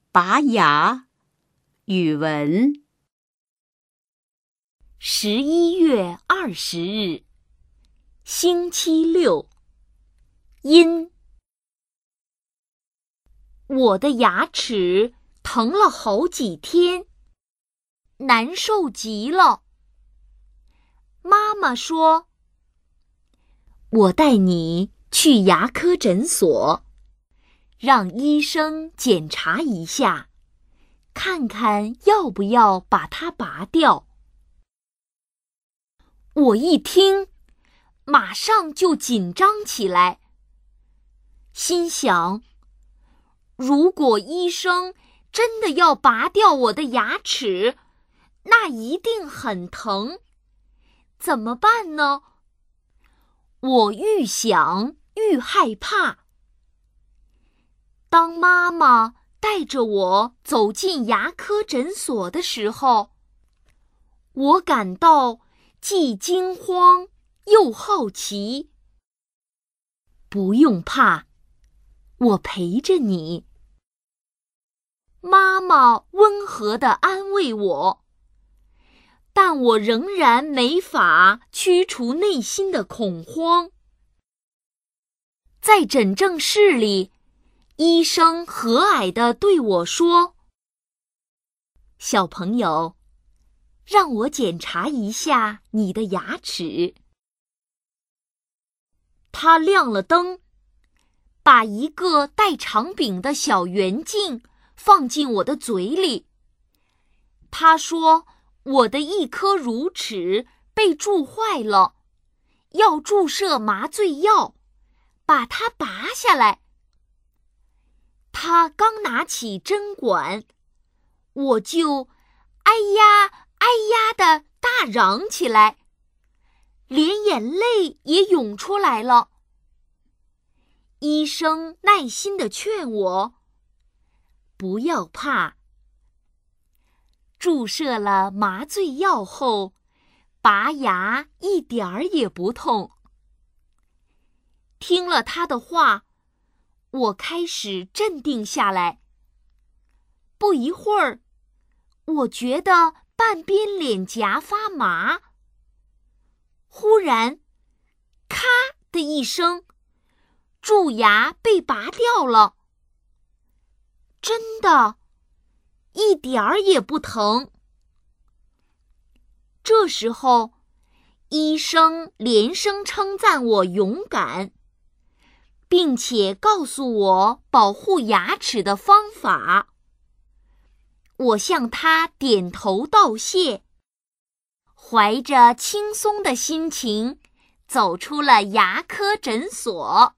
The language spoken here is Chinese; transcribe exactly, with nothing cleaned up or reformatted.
拔牙。语文。 十一月二十日，星期六。阴。我的牙齿疼了好几天，难受极了。妈妈说，我带你去牙科诊所，让医生检查一下，看看要不要把它拔掉。我一听，马上就紧张起来，心想，如果医生真的要拔掉我的牙齿，那一定很疼，怎么办呢？我愈想愈害怕。当妈妈带着我走进牙科诊所的时候，我感到既惊慌又好奇。不用怕，我陪着你。妈妈温和地安慰我，但我仍然没法驱除内心的恐慌。在诊症室里，医生和蔼地对我说：“小朋友，让我检查一下你的牙齿。”他亮了灯，把一个带长柄的小圆镜放进我的嘴里。他说，我的一颗乳齿被蛀坏了，要注射麻醉药，把它拔下来。他刚拿起针管，我就哎呀哎呀地大嚷起来，连眼泪也涌出来了。医生耐心地劝我，不要怕。注射了麻醉药后，拔牙一点儿也不痛。听了他的话，我开始镇定下来。不一会儿，我觉得半边脸颊发麻。忽然，咔的一声，蛀牙被拔掉了。真的，一点儿也不疼。这时候，医生连声称赞我勇敢，并且告诉我保护牙齿的方法。我向他点头道谢，怀着轻松的心情走出了牙科诊所。